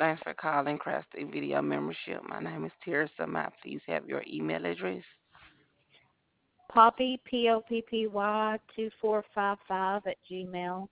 Thanks for calling Crafty Video Membership. My name is Tirsa. May I please have your email address? Poppy, Poppy 2455 at Gmail.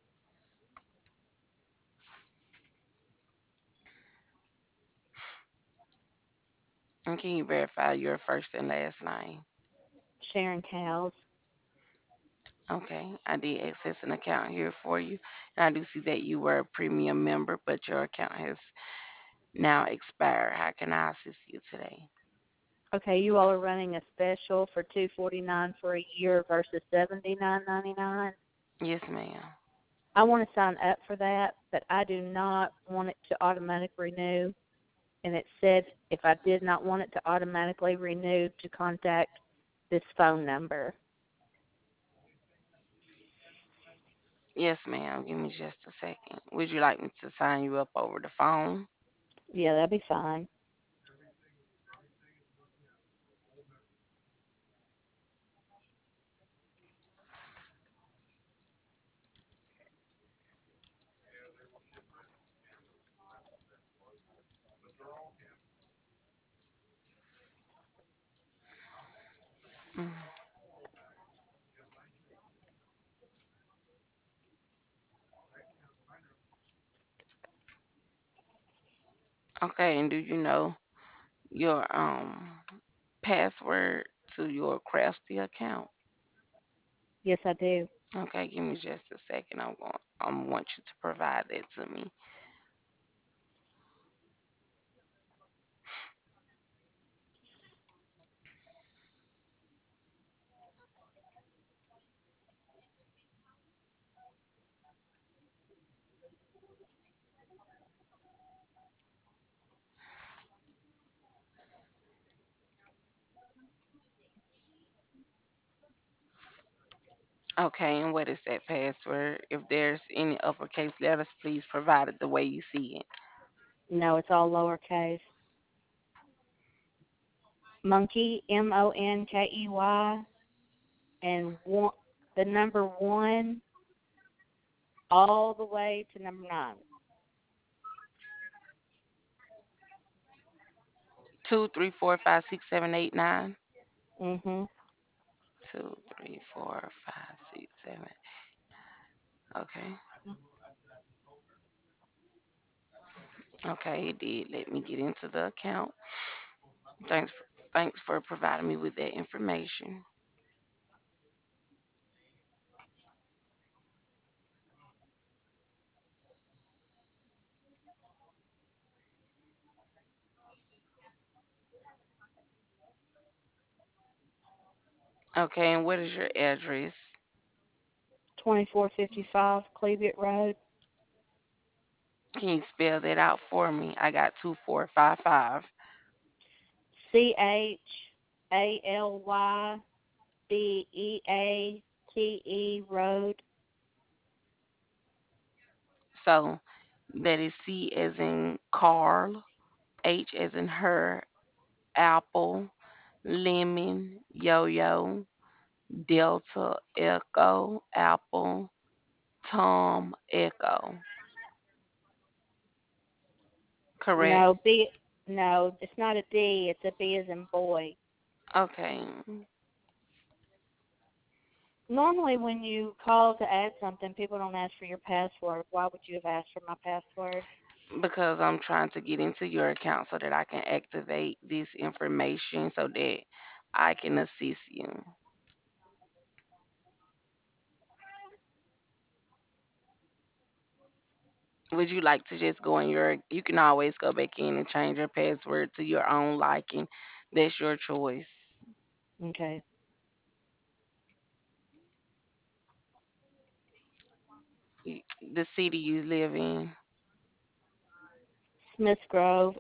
And can you verify your first and last name? Sharon Cows. Okay, I did access an account here for you. And I do see that you were a premium member, but your account has now expired. How can I assist you today? Okay, you all are running a special for $249 for a year versus $79.99. Yes, ma'am. I want to sign up for that, but I do not want it to automatically renew. And it said if I did not want it to automatically renew, to contact this phone number. Yes, ma'am. Give me just a second. Would you like me to sign you up over the phone? Yeah, that'd be fine. Mm. Okay, and do you know your password to your Crafty account? Yes, I do. Okay, give me just a second. I want you to provide that to me. Okay, and what is that password? If there's any uppercase letters, please provide it the way you see it. No, it's all lowercase. Monkey, Monkey, and one, the number one, all the way to number 9. 2, 3, 4, 5, 6, 7, 8, 9. Mhm. 2, 3, 4, 5, 6, 7. Okay. Okay, it did let me get into the account. Thanks for providing me with that information. Okay, and what is your address? 2455 Cleveland Road. Can you spell that out for me? I got 2455. CHALYBEATE Road. So that is C as in Carl, H as in her, apple, lemon, yo-yo, delta, echo, apple, Tom, echo. Correct? No, B. No, it's not a D. It's a B as in boy. Okay. Normally, when you call to add something, people don't ask for your password. Why would you have asked for my password? Because I'm trying to get into your account so that I can activate this information so that I can assist you. Would you like to just go in you can always go back in and change your password to your own liking. That's your choice. Okay. The city you live in, Smith Grove,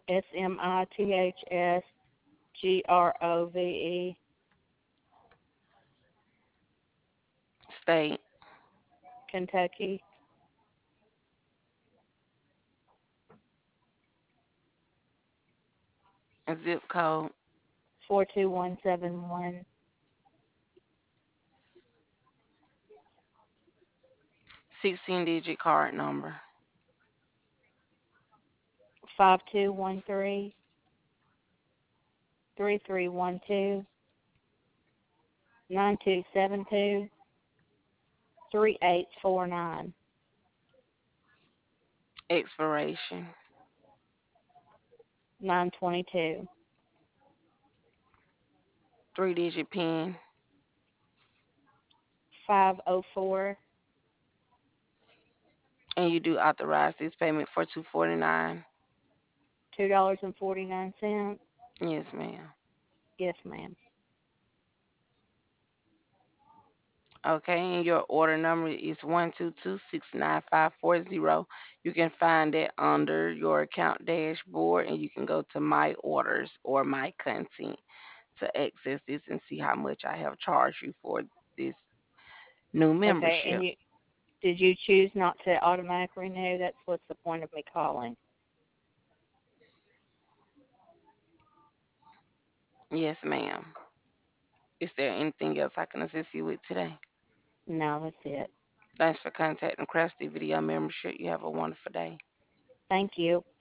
SMITHSGROVE, state, Kentucky, and zip code, 42171, 16-digit card number. $521-331-3272-3849. Expiration. 922. 3-digit PIN. 504. And you do authorize this payment for 249. $2.49. Yes, ma'am. Yes, ma'am. Okay, and your order number is 122695540. You can find it under your account dashboard, and you can go to my orders or my content to access this and see how much I have charged you for this new Okay, and membership. did you choose not to automatic renew? That's what's the point of me calling. Yes, ma'am. Is there anything else I can assist you with today? No, that's it. Thanks for contacting Crafty Video Membership. You have a wonderful day. Thank you.